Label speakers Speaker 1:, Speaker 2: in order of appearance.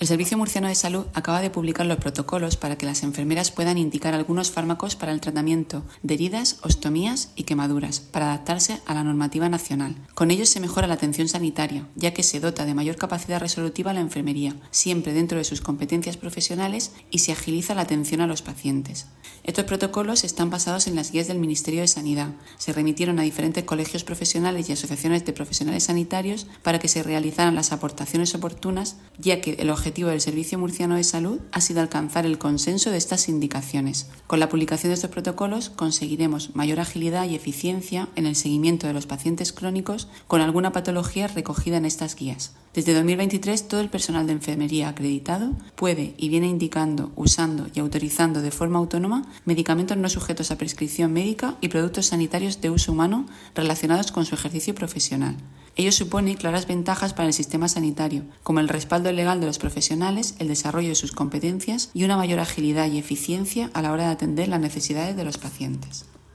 Speaker 1: El Servicio Murciano de Salud acaba de publicar los protocolos para que las enfermeras puedan indicar algunos fármacos para el tratamiento de heridas, ostomías y quemaduras, para adaptarse a la normativa nacional. Con ellos se mejora la atención sanitaria, ya que se dota de mayor capacidad resolutiva a la enfermería, siempre dentro de sus competencias profesionales, y se agiliza la atención a los pacientes. Estos protocolos están basados en las guías del Ministerio de Sanidad. Se remitieron a diferentes colegios profesionales y asociaciones de profesionales sanitarios para que se realizaran las aportaciones oportunas, ya que el objetivo del Servicio Murciano de Salud ha sido alcanzar el consenso de estas indicaciones. Con la publicación de estos protocolos conseguiremos mayor agilidad y eficiencia en el seguimiento de los pacientes crónicos con alguna patología recogida en estas guías. Desde 2023, todo el personal de enfermería acreditado puede y viene indicando, usando y autorizando de forma autónoma medicamentos no sujetos a prescripción médica y productos sanitarios de uso humano relacionados con su ejercicio profesional. Ello supone claras ventajas para el sistema sanitario, como el respaldo legal de los profesionales, el desarrollo de sus competencias y una mayor agilidad y eficiencia a la hora de atender las necesidades de los pacientes.